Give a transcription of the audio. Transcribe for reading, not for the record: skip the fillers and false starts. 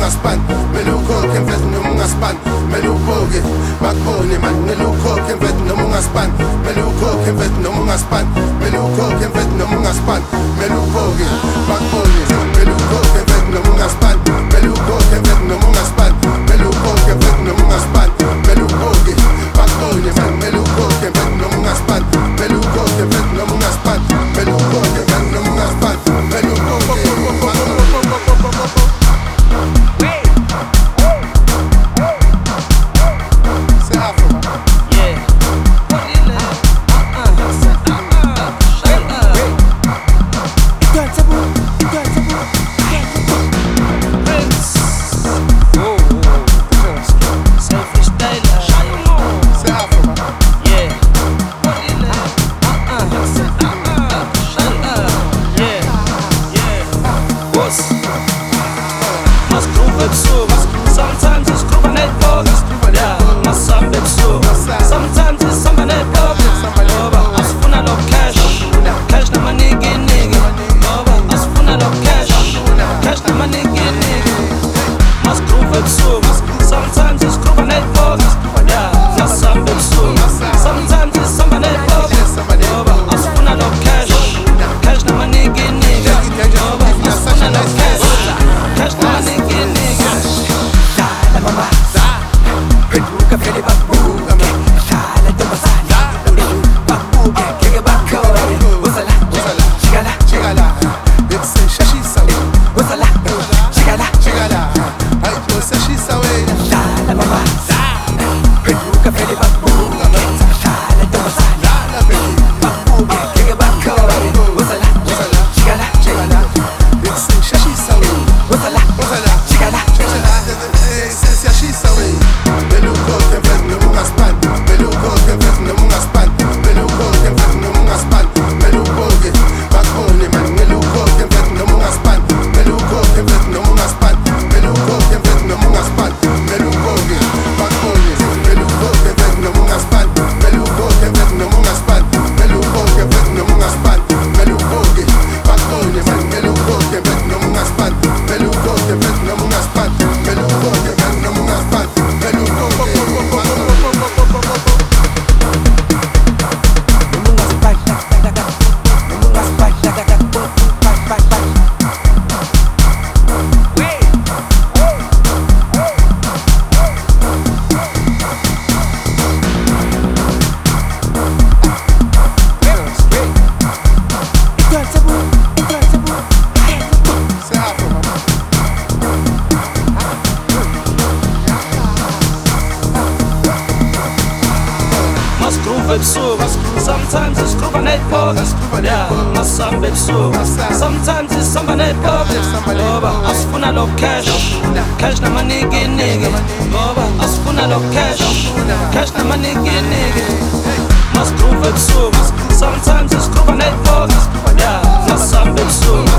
ungaspan melukhokhe mfethu noma ungaspan melukhokhe bakhona man melukhokhe mfethu noma ungaspan melukhokhe mfethu noma ungaspan melukhokhe mfethu noma ungaspan melukhokhe bakhona melukhokhe mfethu noma ungaspan melukhokhe mfethu noma ungaspan melukhokhe mfethu noma ungaspan melukhokhe bakhona man melukhokhe mfethu noma ungaspan melukhokhe mfethu noma ungaspan melukhokhe mfethu noma ungaspan melukhokhe Sometimes it's cool and it goes. Yeah, my son been so. Sometimes it's somebody that goes. As fun as cash, cash na money get nigga. As fun as cash, cash na money get nigga. My screw been so. Sometimes it's cool and it goes. Yeah, my son been so. Sometimes it's somebody that goes. As fun as cash, cash na money get nigga. As fun as cash, cash na money get nigga. Mama, peruca fede babuga, sala de masala, babuga, kega bakora, usala, chigala, chigala, it's shashi sawe, usala, chigala, chigala, ay shashi sawe, sala mama, peruca fede babuga, sala de masala, babuga, kega bakora, usala, chigala, chigala, it's shashi sawe, usala, chigala, shashi sawe, melukhokhe mfethu noma ungaspan, melukhokhe mfethu noma ungaspan, melukhokhe mfethu noma ungaspan, melukhokhe bakhona man melukhokhe mfethu noma ungaspan, melukhokhe mfethu noma ungaspan, melukhokhe mfethu noma ungaspan, melukhokhe bakhona melukhokhe mfethu noma ungaspan, melukhokhe mfethu noma ungaspan, melukhokhe mfethu noma ungaspan, melukhokhe bakhona man melukhokhe mfethu noma ungaspan, melukhokhe mfethu noma ungaspan, melukhokhe mfethu noma ungaspan, melukhokhe Sometimes it's cool and it goes. Yeah, my son been so. Sometimes it's somebody that goes. As fun as cash, cash na money get nigga. As fun as cash, cash na money get nigga. My screw been so. Sometimes it's cool and it goes. Yeah, my son been so.